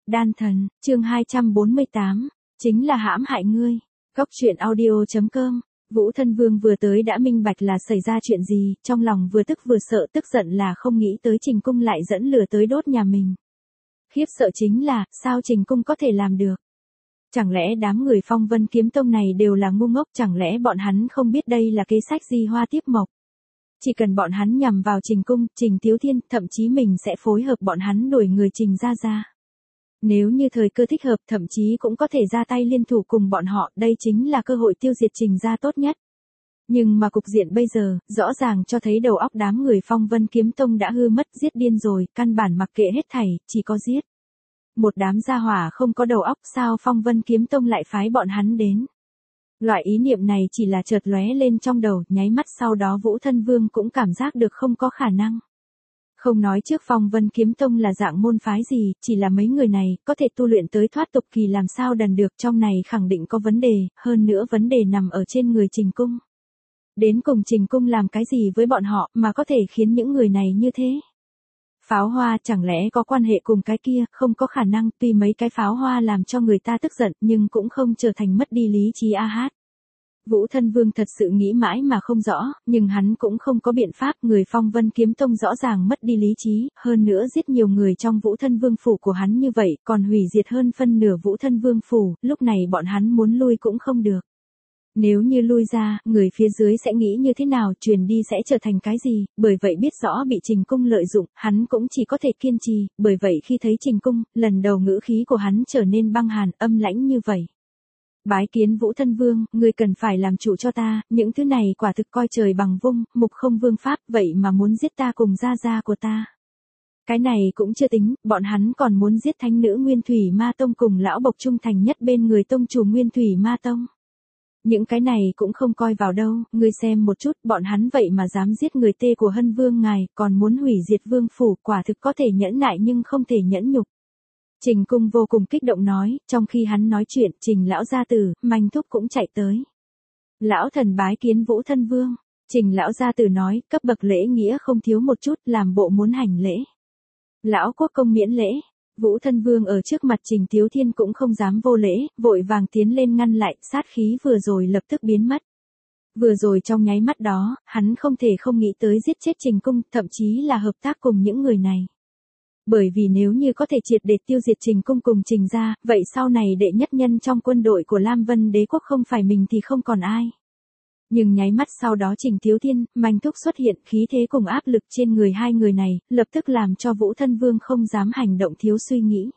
Đan thần, chương 248, chính là hãm hại ngươi. Góc truyện audio.com. Vũ Thân Vương vừa tới đã minh bạch là xảy ra chuyện gì, trong lòng vừa tức vừa sợ, tức giận là không nghĩ tới Trình Cung lại dẫn lửa tới đốt nhà mình. Khiếp sợ chính là, sao Trình Cung có thể làm được? Chẳng lẽ đám người Phong Vân Kiếm Tông này đều là ngu ngốc, chẳng lẽ bọn hắn không biết đây là kế sách Di Hoa Tiếp Mộc? Chỉ cần bọn hắn nhằm vào Trình Cung, Trình Tiếu Thiên, thậm chí mình sẽ phối hợp bọn hắn đuổi người Trình ra. Nếu như thời cơ thích hợp, thậm chí cũng có thể ra tay liên thủ cùng bọn họ, đây chính là cơ hội tiêu diệt Trình gia tốt nhất. Nhưng mà cục diện bây giờ, rõ ràng cho thấy đầu óc đám người Phong Vân Kiếm Tông đã hư mất, giết điên rồi, căn bản mặc kệ hết thảy, chỉ có giết. Một đám gia hỏa không có đầu óc, sao Phong Vân Kiếm Tông lại phái bọn hắn đến? Loại ý niệm này chỉ là chợt lóe lên trong đầu, nháy mắt sau đó Vũ Thân Vương cũng cảm giác được không có khả năng. Không nói trước Phong Vân Kiếm Tông là dạng môn phái gì, chỉ là mấy người này, có thể tu luyện tới thoát tục kỳ làm sao đần được, trong này khẳng định có vấn đề, hơn nữa vấn đề nằm ở trên người Trình Cung. Đến cùng Trình Cung làm cái gì với bọn họ, mà có thể khiến những người này như thế? Pháo hoa chẳng lẽ có quan hệ cùng cái kia, không có khả năng, tuy mấy cái pháo hoa làm cho người ta tức giận, nhưng cũng không trở thành mất đi lý trí a hát. Vũ Thân Vương thật sự nghĩ mãi mà không rõ, nhưng hắn cũng không có biện pháp, người Phong Vân Kiếm Tông rõ ràng mất đi lý trí, hơn nữa giết nhiều người trong Vũ Thân Vương phủ của hắn như vậy, còn hủy diệt hơn phân nửa Vũ Thân Vương phủ, lúc này bọn hắn muốn lui cũng không được. Nếu như lui ra, người phía dưới sẽ nghĩ như thế nào, truyền đi sẽ trở thành cái gì, bởi vậy biết rõ bị Trình Cung lợi dụng, hắn cũng chỉ có thể kiên trì, bởi vậy khi thấy Trình Cung, lần đầu ngữ khí của hắn trở nên băng hàn, âm lãnh như vậy. Bái kiến Vũ Thân Vương, ngươi cần phải làm chủ cho ta, những thứ này quả thực coi trời bằng vung, mục không vương pháp, vậy mà muốn giết ta cùng gia của ta. Cái này cũng chưa tính, bọn hắn còn muốn giết thánh nữ Nguyên Thủy Ma Tông cùng lão bộc trung thành nhất bên người tông chủ Nguyên Thủy Ma Tông. Những cái này cũng không coi vào đâu, ngươi xem một chút, bọn hắn vậy mà dám giết người tê của Hân Vương ngài, còn muốn hủy diệt vương phủ, quả thực có thể nhẫn nại nhưng không thể nhẫn nhục. Trình Cung vô cùng kích động nói, trong khi hắn nói chuyện, Trình lão gia tử, Manh Thúc cũng chạy tới. Lão thần bái kiến Vũ Thân Vương. Trình lão gia tử nói, cấp bậc lễ nghĩa không thiếu một chút, làm bộ muốn hành lễ. Lão quốc công miễn lễ. Vũ Thân Vương ở trước mặt Trình Tiếu Thiên cũng không dám vô lễ, vội vàng tiến lên ngăn lại, sát khí vừa rồi lập tức biến mất. Vừa rồi trong nháy mắt đó, hắn không thể không nghĩ tới giết chết Trình Cung, thậm chí là hợp tác cùng những người này. Bởi vì nếu như có thể triệt để tiêu diệt Trình Cung cùng Trình gia, vậy sau này đệ nhất nhân trong quân đội của Lam Vân Đế quốc không phải mình thì không còn ai. Nhưng nháy mắt sau đó Trình Tiếu Thiên, Manh Thúc xuất hiện, khí thế cùng áp lực trên người hai người này, lập tức làm cho Vũ Thân Vương không dám hành động thiếu suy nghĩ.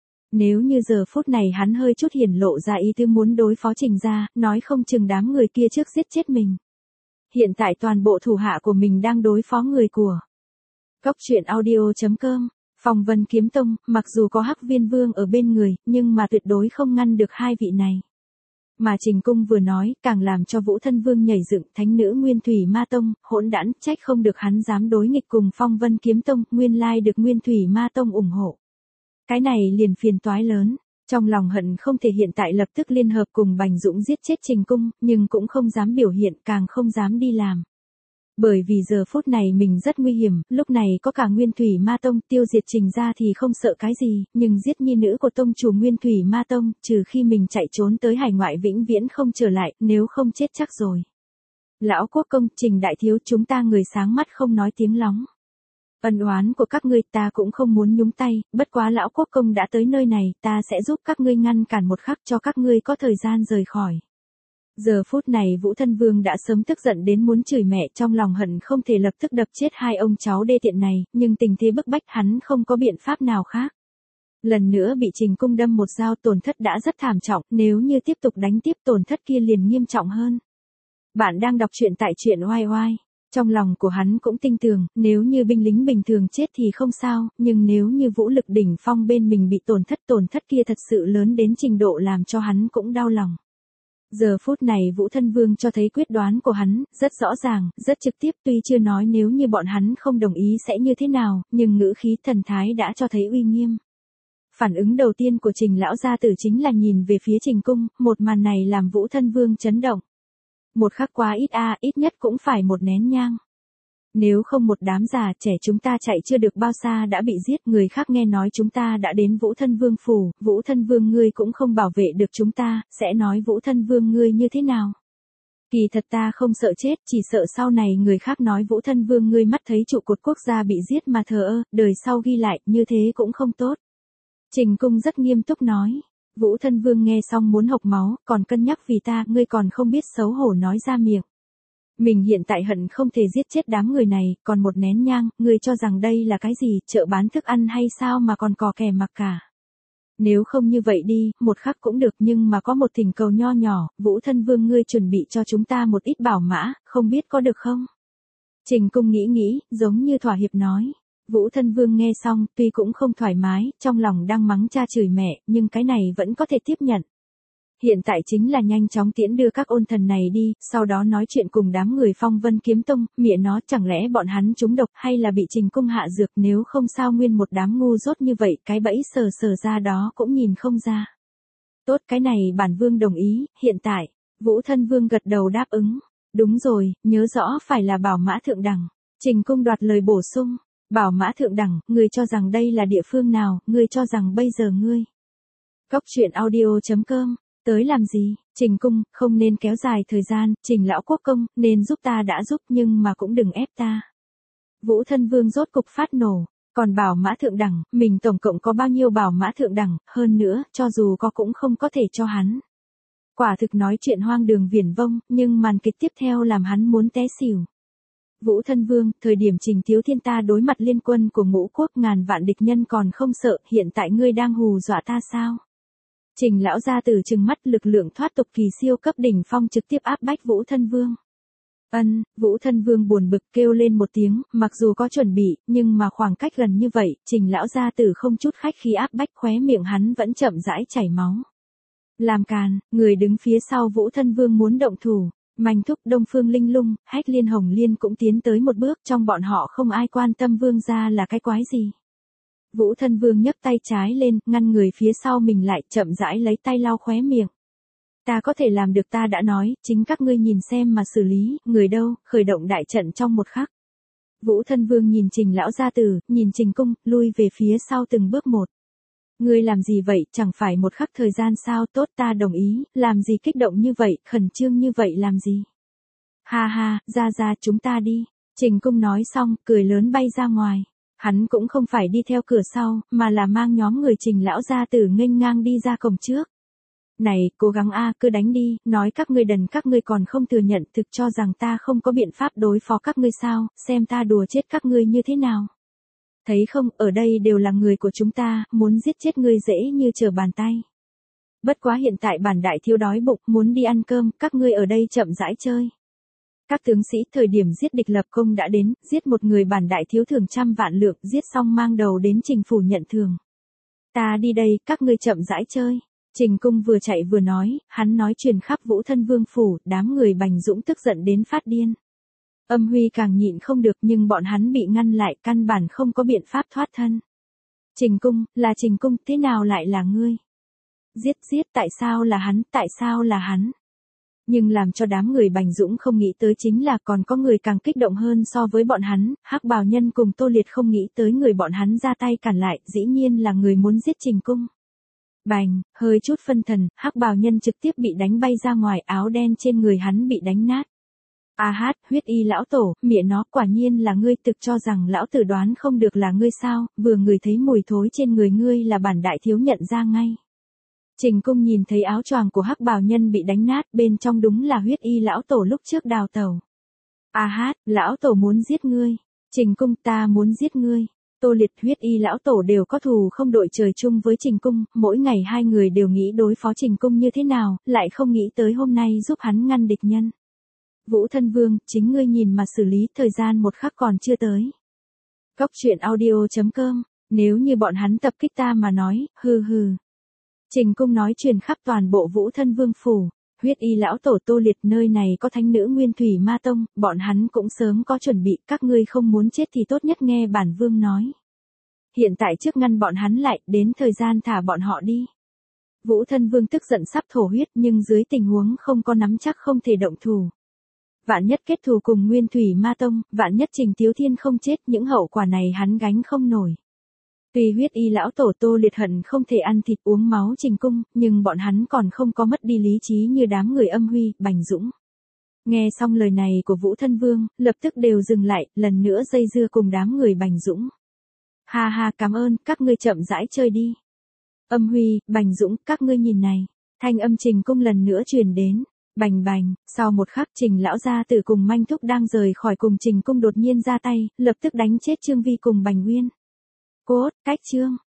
Nếu như giờ phút này hắn hơi chút hiển lộ ra ý tứ muốn đối phó Trình gia, nói không chừng đám người kia trước giết chết mình. Hiện tại toàn bộ thủ hạ của mình đang đối phó người của Góc truyện audio.com. Phong Vân Kiếm Tông, mặc dù có Hắc Viên Vương ở bên người, nhưng mà tuyệt đối không ngăn được hai vị này. Mà Trình Cung vừa nói, càng làm cho Vũ Thân Vương nhảy dựng, thánh nữ Nguyên Thủy Ma Tông, hỗn đản, trách không được hắn dám đối nghịch cùng Phong Vân Kiếm Tông, nguyên lai được Nguyên Thủy Ma Tông ủng hộ. Cái này liền phiền toái lớn, trong lòng hận không thể hiện tại lập tức liên hợp cùng Bành Dũng giết chết Trình Cung, nhưng cũng không dám biểu hiện, càng không dám đi làm. Bởi vì giờ phút này mình rất nguy hiểm, lúc này có cả Nguyên Thủy Ma Tông, tiêu diệt Trình gia thì không sợ cái gì, nhưng giết nhi nữ của tông chủ Nguyên Thủy Ma Tông, trừ khi mình chạy trốn tới hải ngoại vĩnh viễn không trở lại, nếu không chết chắc rồi. Lão quốc công, Trình đại thiếu, chúng ta người sáng mắt không nói tiếng lóng. Ân oán của các ngươi ta cũng không muốn nhúng tay, bất quá lão quốc công đã tới nơi này, ta sẽ giúp các ngươi ngăn cản một khắc cho các ngươi có thời gian rời khỏi. Giờ phút này Vũ Thân Vương đã sớm tức giận đến muốn chửi mẹ, trong lòng hận không thể lập tức đập chết hai ông cháu đê tiện này, nhưng tình thế bức bách hắn không có biện pháp nào khác. Lần nữa bị Trình Cung đâm một dao, tổn thất đã rất thảm trọng, nếu như tiếp tục đánh tiếp tổn thất kia liền nghiêm trọng hơn. Bạn đang đọc truyện tại truyện oai oai. Trong lòng của hắn cũng tin tưởng, nếu như binh lính bình thường chết thì không sao, nhưng nếu như vũ lực đỉnh phong bên mình bị tổn thất kia thật sự lớn đến trình độ làm cho hắn cũng đau lòng. Giờ phút này Vũ Thân Vương cho thấy quyết đoán của hắn, rất rõ ràng, rất trực tiếp, tuy chưa nói nếu như bọn hắn không đồng ý sẽ như thế nào, nhưng ngữ khí thần thái đã cho thấy uy nghiêm. Phản ứng đầu tiên của Trình lão gia tử chính là nhìn về phía Trình Cung, một màn này làm Vũ Thân Vương chấn động. Một khắc quá ít ít nhất cũng phải một nén nhang. Nếu không một đám già trẻ chúng ta chạy chưa được bao xa đã bị giết, người khác nghe nói chúng ta đã đến Vũ Thân Vương phủ, Vũ Thân Vương ngươi cũng không bảo vệ được chúng ta, sẽ nói Vũ Thân Vương ngươi như thế nào? Kỳ thật ta không sợ chết, chỉ sợ sau này người khác nói Vũ Thân Vương ngươi mắt thấy trụ cột quốc gia bị giết mà thờ ơ, đời sau ghi lại, như thế cũng không tốt. Trình Cung rất nghiêm túc nói. Vũ Thân Vương nghe xong muốn hộc máu, còn cân nhắc vì ta, ngươi còn không biết xấu hổ nói ra miệng. Mình hiện tại hận không thể giết chết đám người này, còn một nén nhang, ngươi cho rằng đây là cái gì, chợ bán thức ăn hay sao mà còn cò kè mặc cả. Nếu không như vậy đi, một khắc cũng được, nhưng mà có một thỉnh cầu nho nhỏ, Vũ Thân Vương ngươi chuẩn bị cho chúng ta một ít bảo mã, không biết có được không? Trình Cung nghĩ, giống như thỏa hiệp nói. Vũ Thân Vương nghe xong, tuy cũng không thoải mái, trong lòng đang mắng cha chửi mẹ, nhưng cái này vẫn có thể tiếp nhận. Hiện tại chính là nhanh chóng tiễn đưa các ôn thần này đi, sau đó nói chuyện cùng đám người Phong Vân Kiếm Tông, mẹ nó chẳng lẽ bọn hắn trúng độc hay là bị Trình Cung hạ dược, nếu không sao nguyên một đám ngu dốt như vậy, cái bẫy sờ ra đó cũng nhìn không ra. Tốt, cái này bản vương đồng ý, hiện tại, Vũ Thân Vương gật đầu đáp ứng. Đúng rồi, nhớ rõ phải là bảo mã thượng đẳng. Trình Cung đoạt lời bổ sung. Bảo mã thượng đẳng, ngươi cho rằng đây là địa phương nào, ngươi cho rằng bây giờ ngươi. Cóc truyện audio.com, tới làm gì? Trình Cung, không nên kéo dài thời gian, Trình lão quốc công, nên giúp ta đã giúp nhưng mà cũng đừng ép ta. Vũ Thân Vương rốt cục phát nổ, còn bảo mã thượng đẳng, mình tổng cộng có bao nhiêu bảo mã thượng đẳng, hơn nữa, cho dù có cũng không có thể cho hắn. Quả thực nói chuyện hoang đường viển vông, nhưng màn kịch tiếp theo làm hắn muốn té xỉu. Vũ Thân Vương, thời điểm Trình Thiếu Thiên ta đối mặt liên quân của Ngũ Quốc ngàn vạn địch nhân còn không sợ, hiện tại ngươi đang hù dọa ta sao? Trình lão gia tử trừng mắt, lực lượng thoát tục kỳ siêu cấp đỉnh phong trực tiếp áp bách Vũ Thân Vương. Vũ Thân Vương buồn bực kêu lên một tiếng, mặc dù có chuẩn bị, nhưng mà khoảng cách gần như vậy, Trình lão gia tử không chút khách khí áp bách, khóe miệng hắn vẫn chậm rãi chảy máu. Làm càn, người đứng phía sau Vũ Thân Vương muốn động thủ. Manh Thúc, Đông Phương Linh Lung, Hách Liên Hồng Liên cũng tiến tới một bước, trong bọn họ không ai quan tâm vương gia là cái quái gì. Vũ Thân Vương nhấc tay trái lên, ngăn người phía sau mình lại, chậm rãi lấy tay lau khóe miệng. Ta có thể làm được, ta đã nói, chính các ngươi nhìn xem mà xử lý, người đâu, khởi động đại trận trong một khắc. Vũ Thân Vương nhìn Trình lão gia tử, nhìn Trình Cung, lui về phía sau từng bước một. Ngươi làm gì vậy, chẳng phải một khắc thời gian sao, tốt ta đồng ý, làm gì kích động như vậy, khẩn trương như vậy làm gì. Ha ha, ra chúng ta đi. Trình Cung nói xong, cười lớn bay ra ngoài. Hắn cũng không phải đi theo cửa sau, mà là mang nhóm người Trình lão gia tử nghênh ngang đi ra cổng trước. Này, cố gắng cứ đánh đi, nói các ngươi đần các ngươi còn không thừa nhận, thực cho rằng ta không có biện pháp đối phó các ngươi sao, xem ta đùa chết các ngươi như thế nào. Thấy không, ở đây đều là người của chúng ta, muốn giết chết ngươi dễ như trở bàn tay. Bất quá hiện tại bản đại thiếu đói bụng, muốn đi ăn cơm, các ngươi ở đây chậm rãi chơi. Các tướng sĩ thời điểm giết địch lập công đã đến, giết một người bản đại thiếu thưởng 100 vạn lượng, giết xong mang đầu đến Trình phủ nhận thưởng. Ta đi đây, các ngươi chậm rãi chơi. Trình Cung vừa chạy vừa nói, hắn nói truyền khắp Vũ Thân Vương phủ, đám người Bành Dũng tức giận đến phát điên. Âm Huy càng nhịn không được nhưng bọn hắn bị ngăn lại, căn bản không có biện pháp thoát thân. Trình Cung, là Trình Cung, thế nào lại là ngươi? Giết, tại sao là hắn? Nhưng làm cho đám người Bành Dũng không nghĩ tới chính là còn có người càng kích động hơn so với bọn hắn, Hắc Bào Nhân cùng Tô Liệt không nghĩ tới người bọn hắn ra tay cản lại, dĩ nhiên là người muốn giết Trình Cung. Bành, hơi chút phân thần, Hắc Bào Nhân trực tiếp bị đánh bay ra ngoài, áo đen trên người hắn bị đánh nát. Huyết Y lão tổ, mẹ nó, quả nhiên là ngươi, thực cho rằng lão tử đoán không được là ngươi sao, vừa người thấy mùi thối trên người ngươi là bản đại thiếu nhận ra ngay. Trình Cung nhìn thấy áo choàng của Hắc Bào Nhân bị đánh nát, bên trong đúng là Huyết Y lão tổ lúc trước đào tẩu. Lão tổ muốn giết ngươi. Trình Cung, ta muốn giết ngươi. Tô Liệt, Huyết Y lão tổ đều có thù không đội trời chung với Trình Cung, mỗi ngày hai người đều nghĩ đối phó Trình Cung như thế nào, lại không nghĩ tới hôm nay giúp hắn ngăn địch nhân. Vũ Thân Vương, chính ngươi nhìn mà xử lý, thời gian một khắc còn chưa tới. Cóc truyện audio.com, nếu như bọn hắn tập kích ta mà nói, hừ. Trình Cung nói truyền khắp toàn bộ Vũ Thân Vương phủ, Huyết Y lão tổ Tô Liệt, nơi này có thánh nữ Nguyên Thủy Ma Tông, bọn hắn cũng sớm có chuẩn bị, các ngươi không muốn chết thì tốt nhất nghe bản vương nói. Hiện tại trước ngăn bọn hắn lại, đến thời gian thả bọn họ đi. Vũ Thân Vương tức giận sắp thổ huyết nhưng dưới tình huống không có nắm chắc không thể động thủ. Vạn nhất kết thù cùng Nguyên Thủy Ma Tông, vạn nhất Trình Tiếu Thiên không chết, những hậu quả này hắn gánh không nổi. Tuy huyết y lão tổ Tô Liệt hận không thể ăn thịt uống máu Trình cung, nhưng bọn hắn còn không có mất đi lý trí như đám người Âm Huy, Bành Dũng. Nghe xong lời này của Vũ Thân Vương, lập tức đều dừng lại, lần nữa dây dưa cùng đám người Bành Dũng. Ha ha, cảm ơn, các ngươi chậm rãi chơi đi. Âm Huy, Bành Dũng, các ngươi nhìn này. Thanh âm Trình cung lần nữa truyền đến. Bành bành, sau một khắc Trình lão gia tử cùng Manh Thúc đang rời khỏi cùng Trình cung đột nhiên ra tay, lập tức đánh chết Trương Vi cùng Bành Nguyên. Cốt, cách Trương.